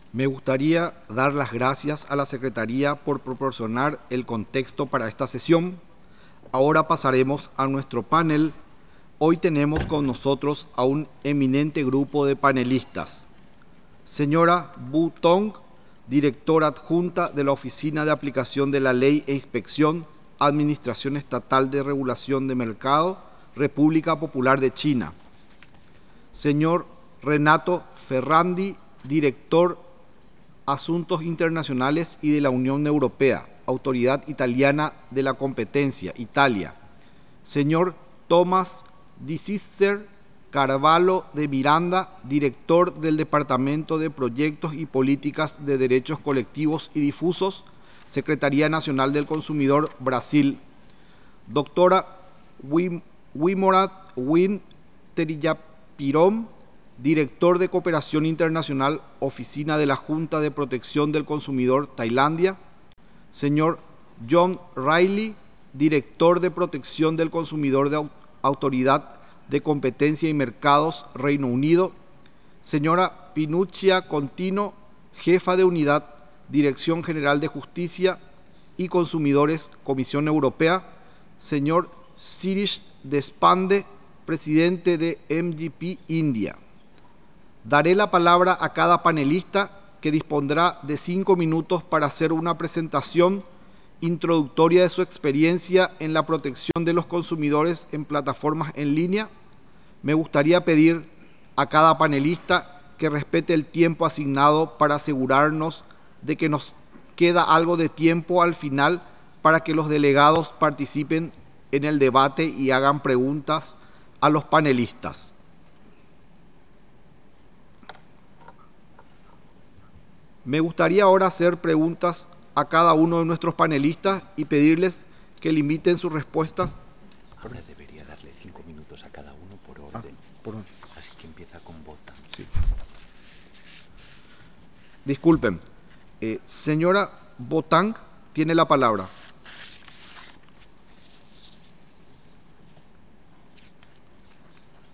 Me gustaría dar las gracias a la Secretaría por proporcionar el contexto para esta sesión. Ahora pasaremos a nuestro panel. Hoy tenemos con nosotros a un eminente grupo de panelistas. Señora Bu Tong, directora adjunta de la Oficina de Aplicación de la Ley e Inspección, Administración Estatal de Regulación de Mercado, República Popular de China. Señor Renato Ferrandi, director Asuntos Internacionales y de la Unión Europea, Autoridad Italiana de la Competencia, Italia. Señor Tomás Di Cícer Carvalho de Miranda, director del Departamento de Proyectos y Políticas de Derechos Colectivos y Difusos, Secretaría Nacional del Consumidor, Brasil. Doctora Wimorat Win Teriyapirom, director de Cooperación Internacional, Oficina de la Junta de Protección del Consumidor, Tailandia. Señor John Riley, director de Protección del Consumidor de Autoridad de Competencia y Mercados, Reino Unido. Señora Pinuccia Contino, jefa de Unidad, Dirección General de Justicia y Consumidores, Comisión Europea. Señor Sirish Deshpande, presidente de MGP India. Daré la palabra a cada panelista, que dispondrá de 5 minutos para hacer una presentación introductoria de su experiencia en la protección de los consumidores en plataformas en línea. Me gustaría pedir a cada panelista que respete el tiempo asignado para asegurarnos de que nos queda algo de tiempo al final para que los delegados participen en el debate y hagan preguntas a los panelistas. Me gustaría ahora hacer preguntas a cada uno de nuestros panelistas y pedirles que limiten sus respuestas. Ahora debería darle 5 minutos a cada uno por orden. Así que empieza con Botang. Sí. Disculpen. Señora Botang, tiene la palabra.